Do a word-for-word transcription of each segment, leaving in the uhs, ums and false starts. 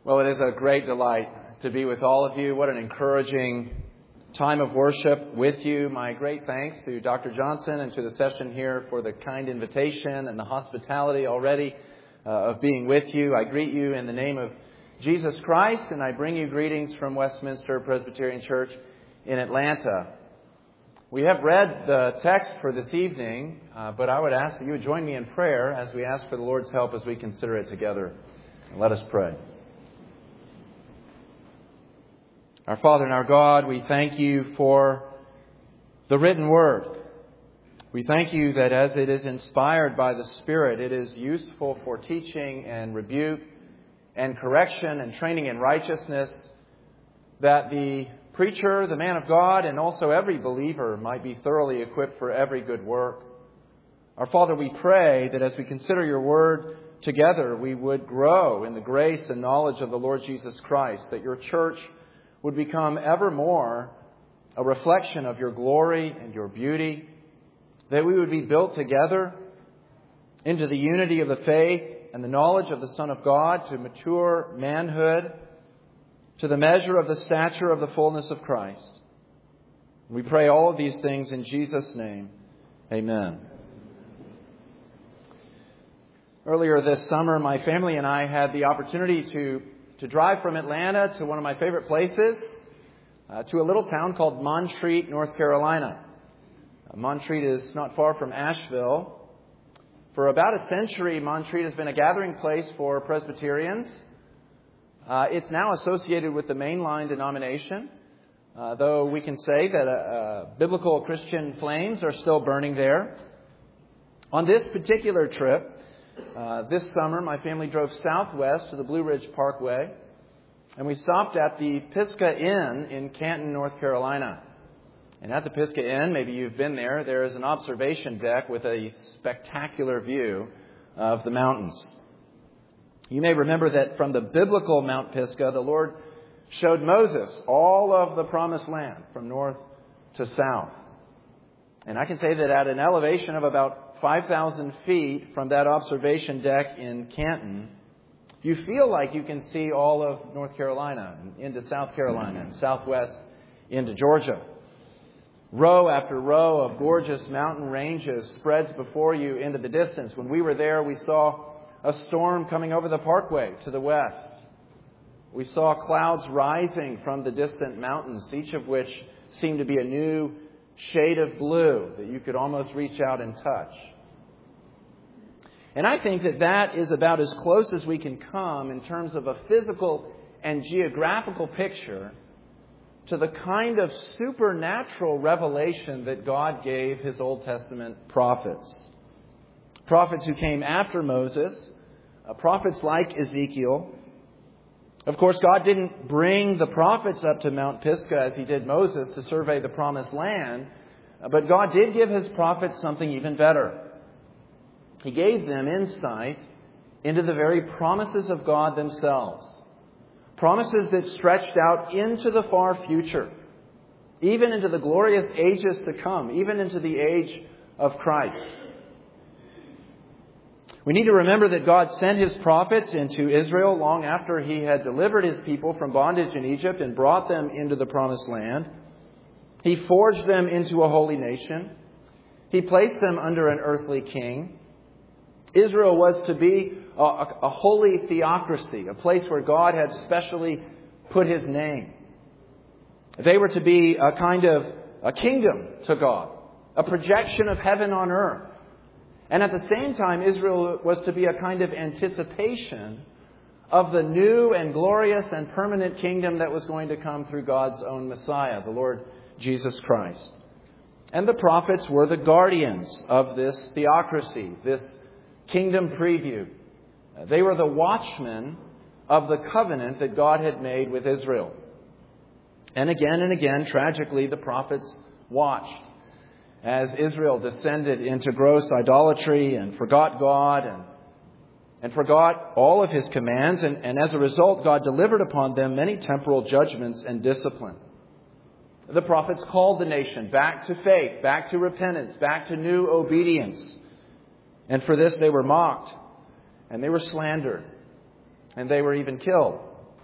Well, it is a great delight to be with all of you. What an encouraging time of worship with you. My great thanks to Doctor Johnson and to the session here for the kind invitation and the hospitality already uh, of being with you. I greet you in the name of Jesus Christ, and I bring you greetings from Westminster Presbyterian Church in Atlanta. We have read the text for this evening, uh, but I would ask that you would join me in prayer as we ask for the Lord's help as we consider it together. Let us pray. Our Father and our God, we thank you for the written word. We thank you that as it is inspired by the Spirit, it is useful for teaching and rebuke and correction and training in righteousness, that the preacher, the man of God, and also every believer might be thoroughly equipped for every good work. Our Father, we pray that as we consider your word together, we would grow in the grace and knowledge of the Lord Jesus Christ, that your church would become ever more a reflection of your glory and your beauty, that we would be built together into the unity of the faith and the knowledge of the Son of God to mature manhood, to the measure of the stature of the fullness of Christ. We pray all of these things in Jesus' name. Amen. Earlier this summer, my family and I had the opportunity to to drive from Atlanta to one of my favorite places, uh, to a little town called Montreat, North Carolina. Uh, Montreat is not far from Asheville. For about a century, Montreat has been a gathering place for Presbyterians. Uh, it's now associated with the mainline denomination, uh, though we can say that uh, uh, biblical Christian flames are still burning there. On this particular trip, Uh, this summer, my family drove southwest to the Blue Ridge Parkway, and we stopped at the Pisgah Inn in Canton, North Carolina. And at the Pisgah Inn, maybe you've been there, there is an observation deck with a spectacular view of the mountains. You may remember that from the biblical Mount Pisgah, the Lord showed Moses all of the promised land from north to south. And I can say that at an elevation of about five thousand feet from that observation deck in Canton, you feel like you can see all of North Carolina and into South Carolina and southwest into Georgia. Row after row of gorgeous mountain ranges spreads before you into the distance. When we were there, we saw a storm coming over the parkway to the west. We saw clouds rising from the distant mountains, each of which seemed to be a new shade of blue that you could almost reach out and touch. And I think that that is about as close as we can come in terms of a physical and geographical picture to the kind of supernatural revelation that God gave His Old Testament prophets. Prophets who came after Moses, uh, prophets like Ezekiel. Of course, God didn't bring the prophets up to Mount Pisgah as He did Moses to survey the promised land, uh, but God did give His prophets something even better. He gave them insight into the very promises of God themselves. Promises that stretched out into the far future, even into the glorious ages to come, even into the age of Christ. We need to remember that God sent His prophets into Israel long after He had delivered His people from bondage in Egypt and brought them into the promised land. He forged them into a holy nation. He placed them under an earthly king. Israel was to be a, a holy theocracy, a place where God had specially put His name. They were to be a kind of a kingdom to God, a projection of heaven on earth. And at the same time, Israel was to be a kind of anticipation of the new and glorious and permanent kingdom that was going to come through God's own Messiah, the Lord Jesus Christ. And the prophets were the guardians of this theocracy, this kingdom preview. They were the watchmen of the covenant that God had made with Israel. And again and again, tragically, the prophets watched as Israel descended into gross idolatry and forgot God and, and forgot all of His commands. And, and as a result, God delivered upon them many temporal judgments and discipline. The prophets called the nation back to faith, back to repentance, back to new obedience. And for this they were mocked, and they were slandered, and they were even killed.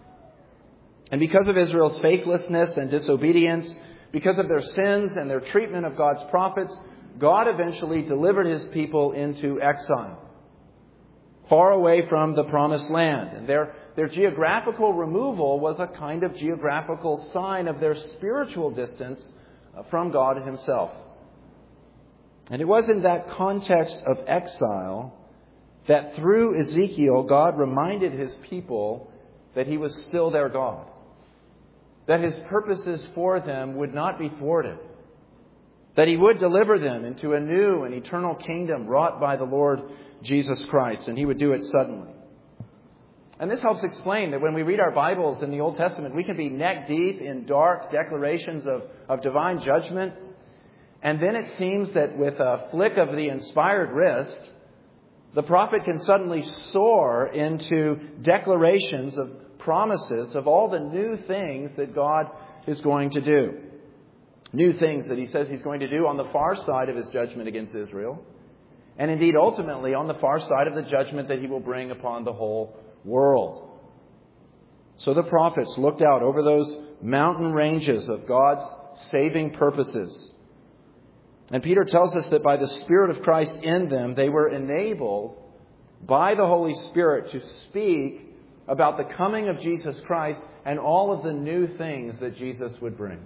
And because of Israel's faithlessness and disobedience, because of their sins and their treatment of God's prophets, God eventually delivered His people into exile, far away from the promised land. And their, their geographical removal was a kind of geographical sign of their spiritual distance from God Himself. And it was in that context of exile that through Ezekiel, God reminded His people that He was still their God, that His purposes for them would not be thwarted, that He would deliver them into a new and eternal kingdom wrought by the Lord Jesus Christ, and He would do it suddenly. And this helps explain that when we read our Bibles in the Old Testament, we can be neck deep in dark declarations of, of divine judgment, and then it seems that with a flick of the inspired wrist, the prophet can suddenly soar into declarations of promises of all the new things that God is going to do. New things that He says He's going to do on the far side of His judgment against Israel. And indeed, ultimately, on the far side of the judgment that He will bring upon the whole world. So the prophets looked out over those mountain ranges of God's saving purposes. And Peter tells us that by the Spirit of Christ in them, they were enabled by the Holy Spirit to speak about the coming of Jesus Christ and all of the new things that Jesus would bring.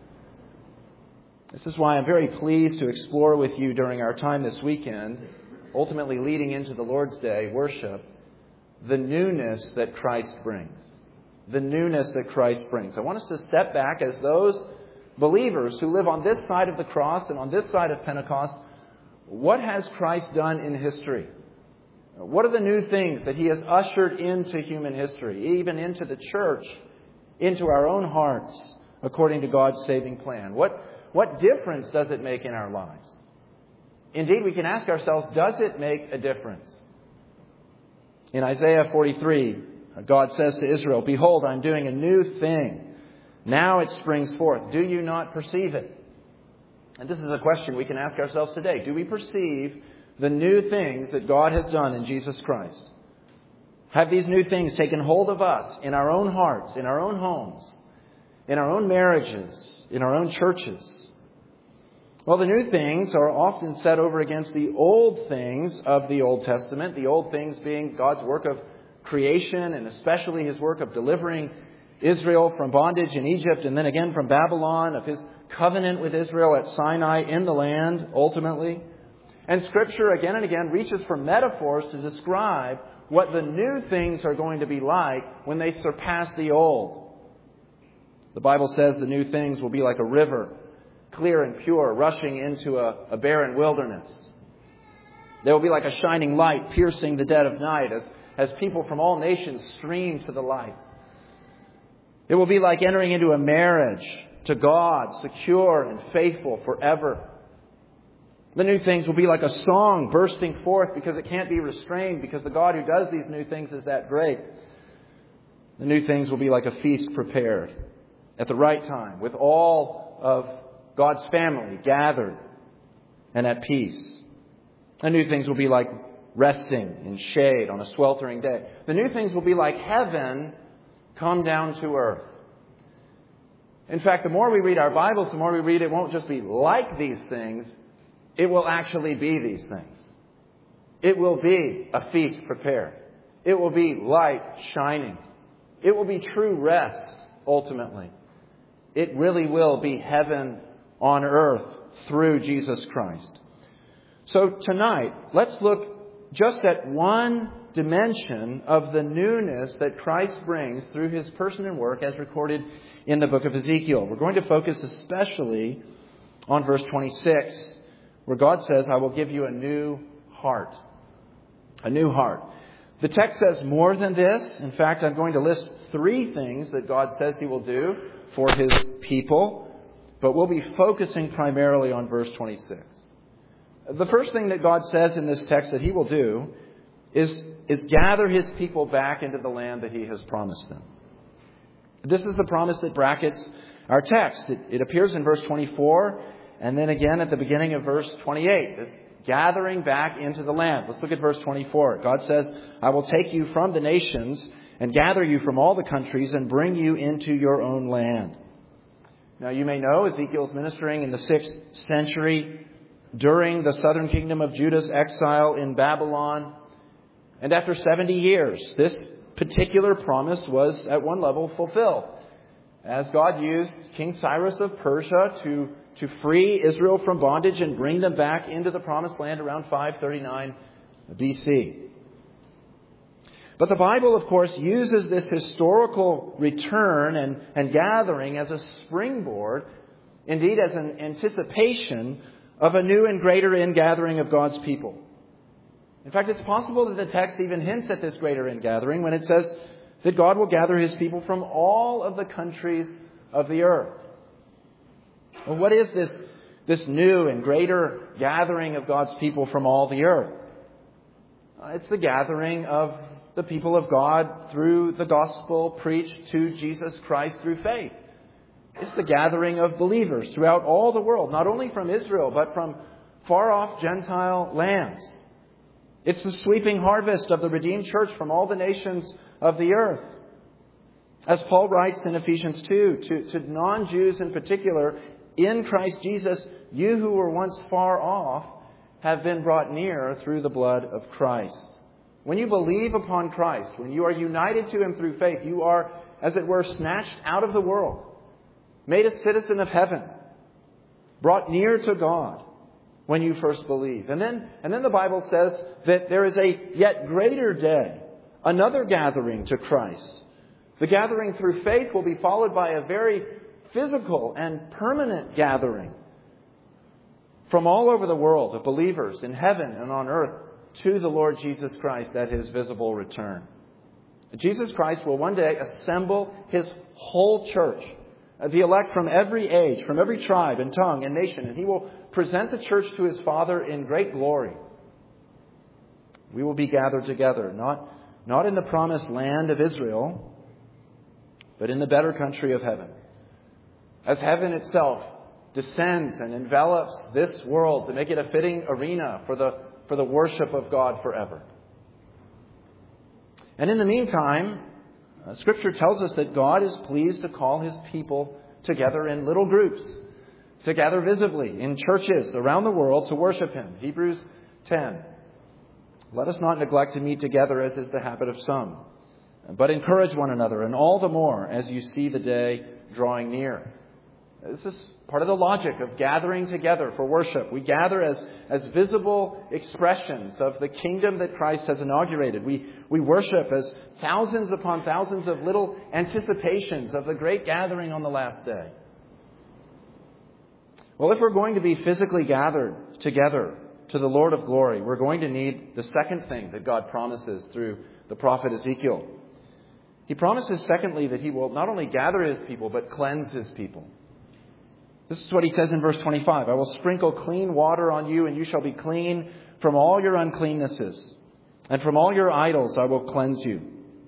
This is why I'm very pleased to explore with you during our time this weekend, ultimately leading into the Lord's Day worship, the newness that Christ brings. The newness that Christ brings. I want us to step back as those believers who live on this side of the cross and on this side of Pentecost. What has Christ done in history? What are the new things that He has ushered into human history, even into the church, into our own hearts, according to God's saving plan? What, what difference does it make in our lives? Indeed, we can ask ourselves, does it make a difference? In Isaiah forty-three, God says to Israel, "Behold, I'm doing a new thing. Now it springs forth. Do you not perceive it?" And this is a question we can ask ourselves today. Do we perceive the new things that God has done in Jesus Christ? Have these new things taken hold of us in our own hearts, in our own homes, in our own marriages, in our own churches? Well, the new things are often set over against the old things of the Old Testament, the old things being God's work of creation and especially His work of delivering Israel from bondage in Egypt and then again from Babylon, of His covenant with Israel at Sinai in the land, ultimately. And Scripture again and again reaches for metaphors to describe what the new things are going to be like when they surpass the old. The Bible says the new things will be like a river, clear and pure, rushing into a, a barren wilderness. They will be like a shining light piercing the dead of night as, as people from all nations stream to the light. It will be like entering into a marriage to God, secure and faithful forever. The new things will be like a song bursting forth because it can't be restrained, because the God who does these new things is that great. The new things will be like a feast prepared at the right time, with all of God's family gathered and at peace. The new things will be like resting in shade on a sweltering day. The new things will be like heaven come down to earth. In fact, the more we read our Bibles, the more we read it won't just be like these things, it will actually be these things. It will be a feast prepared. It will be light shining. It will be true rest, ultimately. It really will be heaven on earth through Jesus Christ. So tonight, let's look just at one dimension of the newness that Christ brings through His person and work as recorded in the book of Ezekiel. We're going to focus especially on verse twenty-six, where God says, "I will give you a new heart." A new heart. The text says more than this. In fact, I'm going to list three things that God says He will do for His people, but we'll be focusing primarily on verse twenty-six. The first thing that God says in this text that He will do is, is gather His people back into the land that He has promised them. This is the promise that brackets our text. It, it appears in verse twenty-four and then again at the beginning of verse twenty-eight. This gathering back into the land. Let's look at verse twenty-four. God says, "I will take you from the nations and gather you from all the countries and bring you into your own land. Now you may know Ezekiel's ministering in the sixth century during the southern kingdom of Judah's exile in Babylon. And after seventy years, this particular promise was at one level fulfilled, as God used King Cyrus of Persia to, to free Israel from bondage and bring them back into the promised land around five thirty-nine B C. But the Bible, of course, uses this historical return and, and gathering as a springboard, indeed as an anticipation of a new and greater ingathering of God's people. In fact, it's possible that the text even hints at this greater ingathering when it says that God will gather His people from all of the countries of the earth. Well, what is this, this new and greater gathering of God's people from all the earth? Uh, it's the gathering of the people of God through the gospel preached to Jesus Christ through faith. It's the gathering of believers throughout all the world, not only from Israel, but from far-off Gentile lands. It's the sweeping harvest of the redeemed church from all the nations of the earth. As Paul writes in Ephesians two, to, to non-Jews in particular, in Christ Jesus, you who were once far off have been brought near through the blood of Christ. When you believe upon Christ, when you are united to Him through faith, you are, as it were, snatched out of the world, made a citizen of heaven, brought near to God when you first believe. And then, and then the Bible says that there is a yet greater day, another gathering to Christ. The gathering through faith will be followed by a very physical and permanent gathering from all over the world of believers in heaven and on earth to the Lord Jesus Christ at His visible return. Jesus Christ will one day assemble His whole church, the elect from every age, from every tribe and tongue and nation, and He will present the church to His Father in great glory. We will be gathered together, not, not in the promised land of Israel, but in the better country of heaven. As heaven itself descends and envelops this world to make it a fitting arena for the, for the worship of God forever. And in the meantime, uh, Scripture tells us that God is pleased to call His people together in little groups, to gather visibly in churches around the world to worship Him. Hebrews ten. Let us not neglect to meet together as is the habit of some, but encourage one another, and all the more as you see the day drawing near. This is part of the logic of gathering together for worship. We gather as, as visible expressions of the kingdom that Christ has inaugurated. We, we worship as thousands upon thousands of little anticipations of the great gathering on the last day. Well, if we're going to be physically gathered together to the Lord of glory, we're going to need the second thing that God promises through the prophet Ezekiel. He promises, secondly, that He will not only gather His people, but cleanse His people. This is what He says in verse twenty-five. I will sprinkle clean water on you, and you shall be clean from all your uncleannesses. And from all your idols I will cleanse you.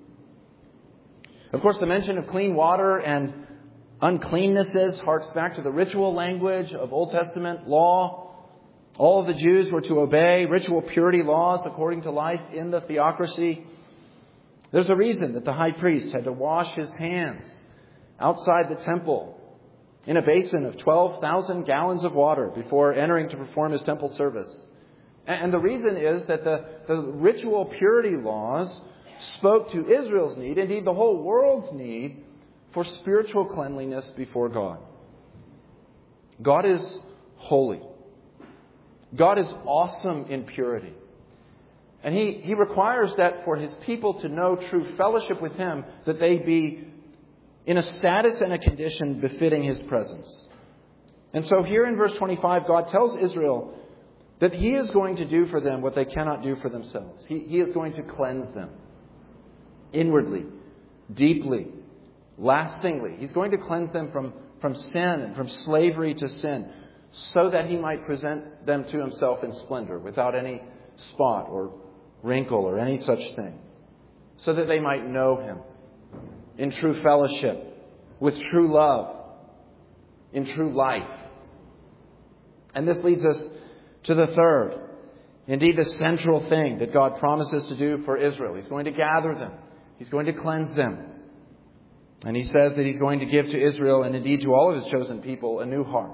Of course, the mention of clean water and uncleannesses harks back to the ritual language of Old Testament law. All of the Jews were to obey ritual purity laws according to life in the theocracy. There's a reason that the high priest had to wash his hands outside the temple in a basin of twelve thousand gallons of water before entering to perform his temple service. And the reason is that the, the ritual purity laws spoke to Israel's need, indeed the whole world's need, for spiritual cleanliness before God. God is holy. God is awesome in purity. And He, he requires that for His people to know true fellowship with Him, that they be in a status and a condition befitting His presence. And so here in verse twenty-five, God tells Israel that He is going to do for them what they cannot do for themselves. He, he is going to cleanse them inwardly, deeply, lastingly. He's going to cleanse them from, from sin and from slavery to sin, so that He might present them to Himself in splendor, without any spot or wrinkle or any such thing, so that they might know Him in true fellowship, with true love, in true life. And this leads us to the third, indeed the central thing that God promises to do for Israel. He's going to gather them He's going to cleanse them. And He says that He's going to give to Israel, and indeed to all of His chosen people, a new heart.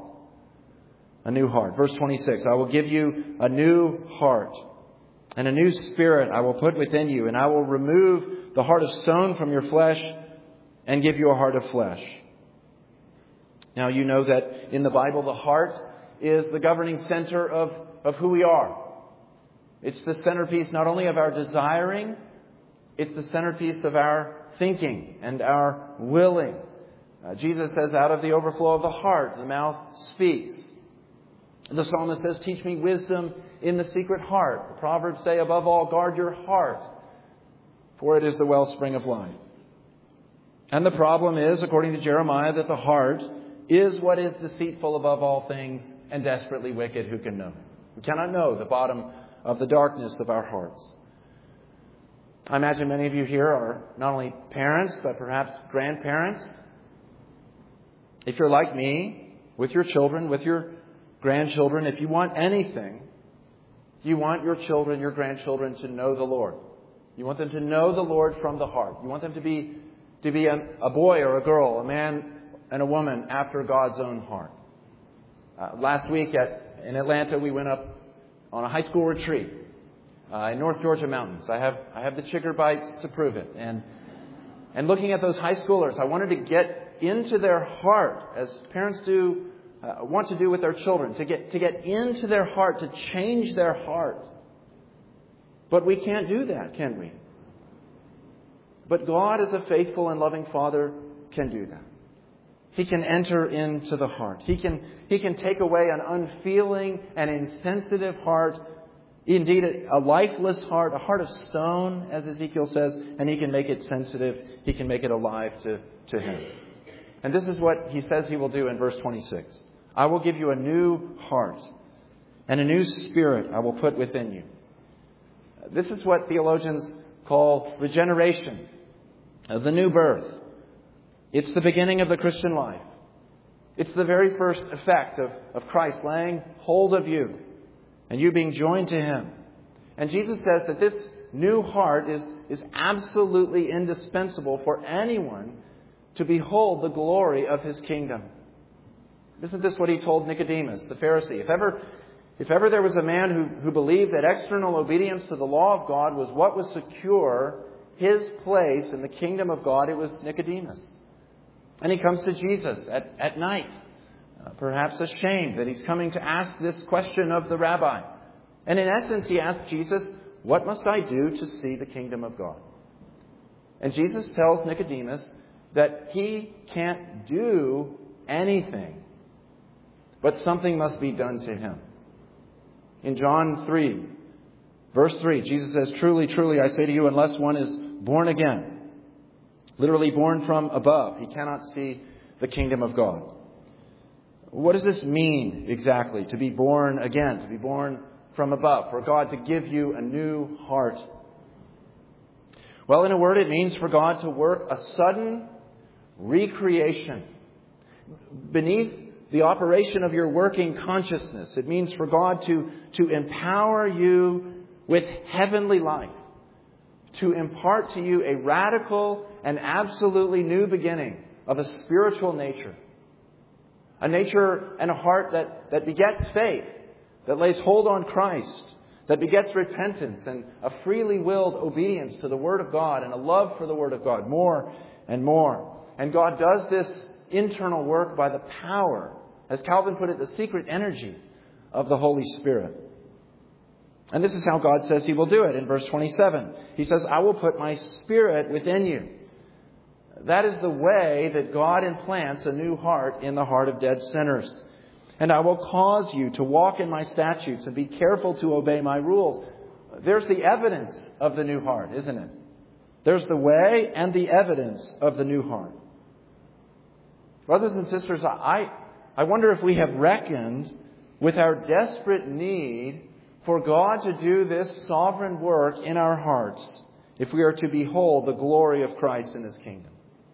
A new heart. Verse twenty-six, I will give you a new heart, and a new spirit I will put within you, and I will remove the heart of stone from your flesh and give you a heart of flesh. Now you know that in the Bible the heart is the governing center of, of who we are. It's the centerpiece not only of our desiring, it's the centerpiece of our thinking and our willing. Uh, Jesus says, out of the overflow of the heart, the mouth speaks. The psalmist says, teach me wisdom in the secret heart. The Proverbs say, above all, guard your heart, for it is the wellspring of life. And the problem is, according to Jeremiah, that the heart is what is deceitful above all things and desperately wicked. Who can know? We cannot know the bottom of the darkness of our hearts. I imagine many of you here are not only parents, but perhaps grandparents. If you're like me, with your children, with your grandchildren, if you want anything, you want your children, your grandchildren to know the Lord. You want them to know the Lord from the heart. You want them to be to be a, a boy or a girl, a man and a woman after God's own heart. Uh, last week at in Atlanta, we went up on a high school retreat uh, in North Georgia mountains. I have I have the chicker bites to prove it. And and looking at those high schoolers, I wanted to get into their heart, as parents do uh, want to do with their children, to get to get into their heart, to change their heart. But we can't do that, can we? But God, as a faithful and loving Father, can do that. He can enter into the heart. He can, he can take away an unfeeling and insensitive heart, indeed a, a lifeless heart, a heart of stone, as Ezekiel says, and He can make it sensitive. He can make it alive to, to Him. And this is what He says He will do in verse twenty-six. I will give you a new heart, and a new spirit I will put within you. This is what theologians call regeneration, the new birth. It's the beginning of the Christian life. It's the very first effect of, of Christ laying hold of you and you being joined to Him. And Jesus says that this new heart is, is absolutely indispensable for anyone to behold the glory of His kingdom. Isn't this what He told Nicodemus, the Pharisee? If ever, if ever there was a man who, who believed that external obedience to the law of God was what would secure his place in the kingdom of God, it was Nicodemus. And he comes to Jesus at, at night, uh, perhaps ashamed that he's coming to ask this question of the rabbi. And in essence, he asks Jesus, what must I do to see the kingdom of God? And Jesus tells Nicodemus that he can't do anything, but something must be done to him. In John three, verse three, Jesus says, truly, truly, I say to you, unless one is born again, literally born from above, he cannot see the kingdom of God. What does this mean exactly, to be born again, to be born from above, for God to give you a new heart? Well, in a word, it means for God to work a sudden recreation beneath the operation of your working consciousness. It means for God to, to empower you with heavenly life, to impart to you a radical and absolutely new beginning of a spiritual nature. A nature and a heart that, that begets faith, that lays hold on Christ, that begets repentance and a freely willed obedience to the Word of God and a love for the Word of God more and more. And God does this internal work by the power, as Calvin put it, the secret energy of the Holy Spirit. And this is how God says He will do it in verse twenty-seven. He says, I will put my Spirit within you. That is the way that God implants a new heart in the heart of dead sinners. And I will cause you to walk in my statutes and be careful to obey my rules. There's the evidence of the new heart, isn't it? There's the way and the evidence of the new heart. Brothers and sisters, I, I wonder if we have reckoned with our desperate need for God to do this sovereign work in our hearts if we are to behold the glory of Christ in His kingdom.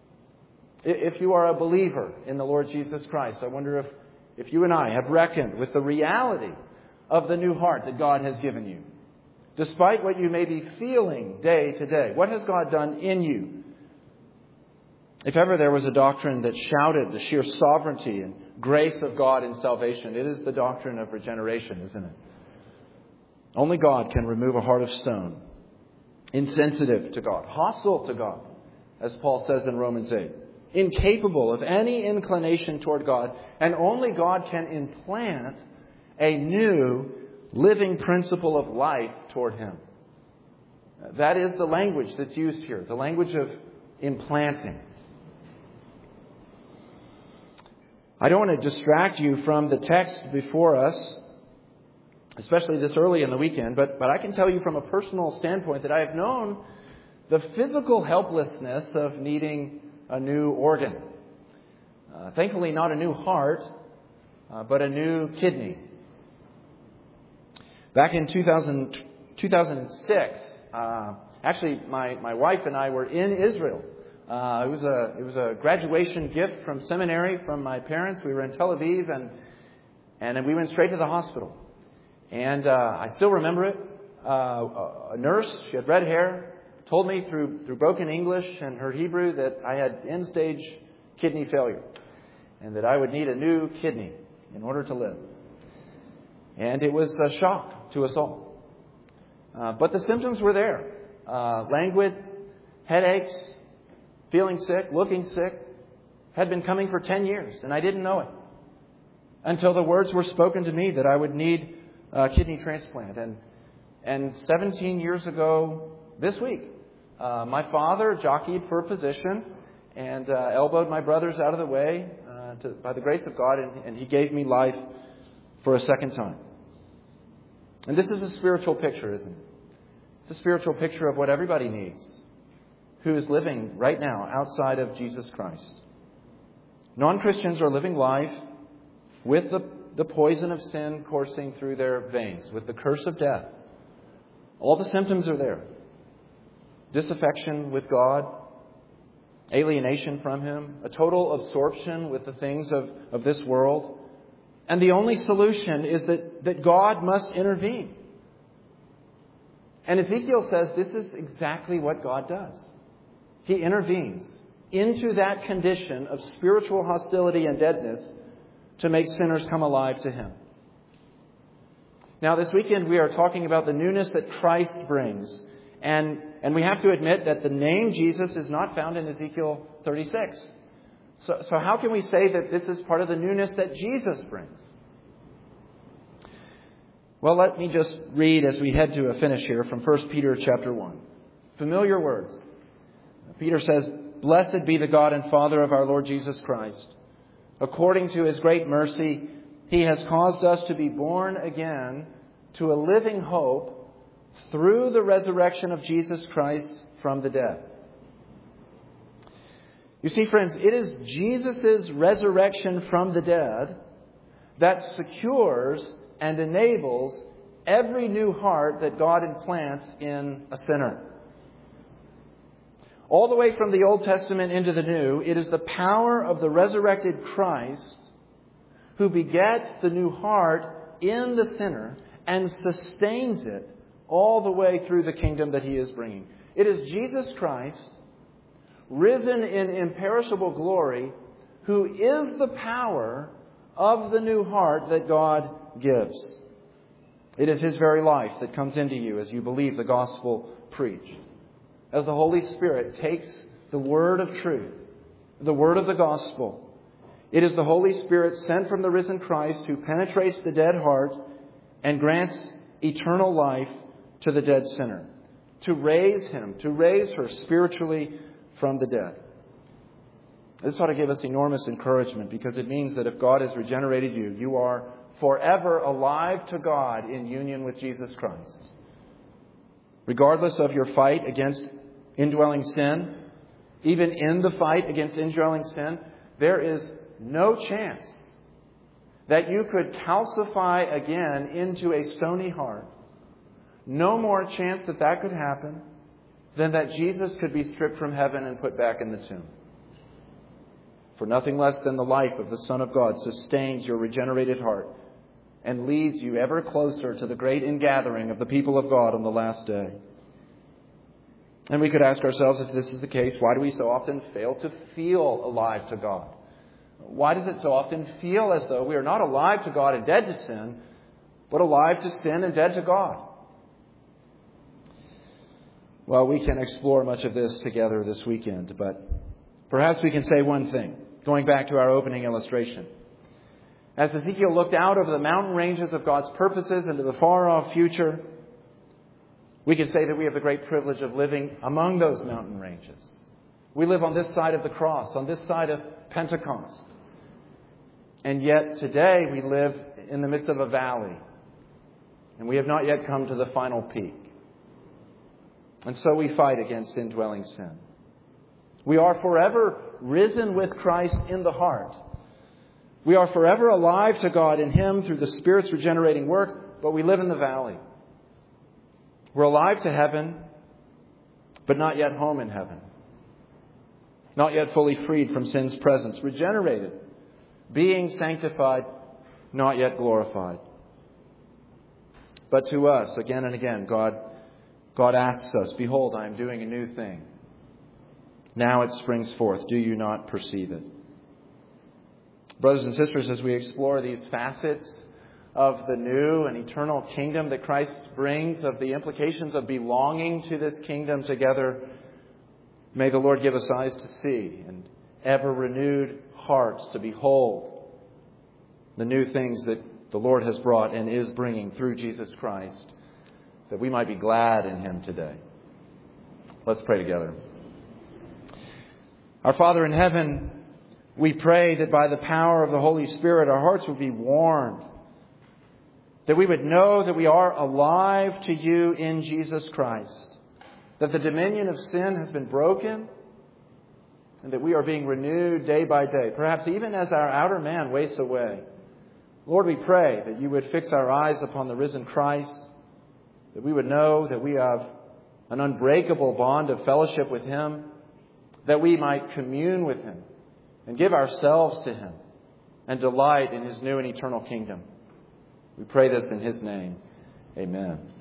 If you are a believer in the Lord Jesus Christ, I wonder if, if you and I have reckoned with the reality of the new heart that God has given you. Despite what you may be feeling day to day, what has God done in you? If ever there was a doctrine that shouted the sheer sovereignty and grace of God in salvation, it is the doctrine of regeneration, isn't it? Only God can remove a heart of stone, insensitive to God, hostile to God, as Paul says in Romans eight, incapable of any inclination toward God, and only God can implant a new living principle of life toward Him. That is the language that's used here, the language of implanting. I don't want to distract you from the text before us, especially this early in the weekend, but, but I can tell you from a personal standpoint that I have known the physical helplessness of needing a new organ. Uh, thankfully, not a new heart, uh, but a new kidney. Back in two thousand, two thousand six, uh, actually, my, my wife and I were in Israel. Uh, it was a it was a graduation gift from seminary from my parents. We were in Tel Aviv, and and then we went straight to the hospital. And uh, I still remember it. Uh, a nurse, she had red hair, told me through through broken English and her Hebrew that I had end-stage kidney failure, and that I would need a new kidney in order to live. And it was a shock to us all. Uh, but the symptoms were there: uh, languid, headaches, feeling sick, looking sick, had been coming for ten years, and I didn't know it until the words were spoken to me that I would need a kidney transplant. And and seventeen years ago this week, uh, my father jockeyed for a position and uh, elbowed my brothers out of the way uh, to, by the grace of God, and, and he gave me life for a second time. And this is a spiritual picture, isn't it? It's a spiritual picture of what everybody needs who is living right now outside of Jesus Christ. Non-Christians are living life with the, the poison of sin coursing through their veins, with the curse of death. All the symptoms are there. Disaffection with God, alienation from Him, a total absorption with the things of, of this world. And the only solution is that, that God must intervene. And Ezekiel says this is exactly what God does. He intervenes into that condition of spiritual hostility and deadness to make sinners come alive to Him. Now, this weekend we are talking about the newness that Christ brings. And, and we have to admit that the name Jesus is not found in Ezekiel thirty-six. So, so how can we say that this is part of the newness that Jesus brings? Well, let me just read as we head to a finish here from First Peter chapter one. Familiar words. Peter says, "Blessed be the God and Father of our Lord Jesus Christ. According to His great mercy, He has caused us to be born again to a living hope through the resurrection of Jesus Christ from the dead." You see, friends, it is Jesus' resurrection from the dead that secures and enables every new heart that God implants in a sinner. All the way from the Old Testament into the New, it is the power of the resurrected Christ who begets the new heart in the sinner and sustains it all the way through the kingdom that He is bringing. It is Jesus Christ, risen in imperishable glory, who is the power of the new heart that God gives. It is His very life that comes into you as you believe the gospel preached. As the Holy Spirit takes the word of truth, the word of the gospel, it is the Holy Spirit sent from the risen Christ who penetrates the dead heart and grants eternal life to the dead sinner, to raise him, to raise her spiritually from the dead. This ought to give us enormous encouragement, because it means that if God has regenerated you, you are forever alive to God in union with Jesus Christ. Regardless of your fight against indwelling sin, even in the fight against indwelling sin, there is no chance that you could calcify again into a stony heart. No more chance that that could happen than that Jesus could be stripped from heaven and put back in the tomb. For nothing less than the life of the Son of God sustains your regenerated heart and leads you ever closer to the great ingathering of the people of God on the last day. And we could ask ourselves, if this is the case, why do we so often fail to feel alive to God? Why does it so often feel as though we are not alive to God and dead to sin, but alive to sin and dead to God? Well, we can explore much of this together this weekend, but perhaps we can say one thing, going back to our opening illustration. As Ezekiel looked out over the mountain ranges of God's purposes into the far-off future, we can say that we have the great privilege of living among those mountain ranges. We live on this side of the cross, on this side of Pentecost. And yet today we live in the midst of a valley, and we have not yet come to the final peak. And so we fight against indwelling sin. We are forever risen with Christ in the heart. We are forever alive to God in Him through the Spirit's regenerating work, but we live in the valley. We're alive to heaven, but not yet home in heaven. Not yet fully freed from sin's presence. Regenerated, being sanctified, not yet glorified. But to us, again and again, God, God asks us, "Behold, I am doing a new thing. Now it springs forth. Do you not perceive it?" Brothers and sisters, as we explore these facets of the new and eternal kingdom that Christ brings, of the implications of belonging to this kingdom together, may the Lord give us eyes to see and ever renewed hearts to behold the new things that the Lord has brought and is bringing through Jesus Christ, that we might be glad in Him today. Let's pray together. Our Father in heaven, we pray that by the power of the Holy Spirit, our hearts would be warmed, that we would know that we are alive to You in Jesus Christ, that the dominion of sin has been broken, and that we are being renewed day by day, perhaps even as our outer man wastes away. Lord, we pray that You would fix our eyes upon the risen Christ, that we would know that we have an unbreakable bond of fellowship with Him, that we might commune with Him and give ourselves to Him and delight in His new and eternal kingdom. We pray this in His name. Amen.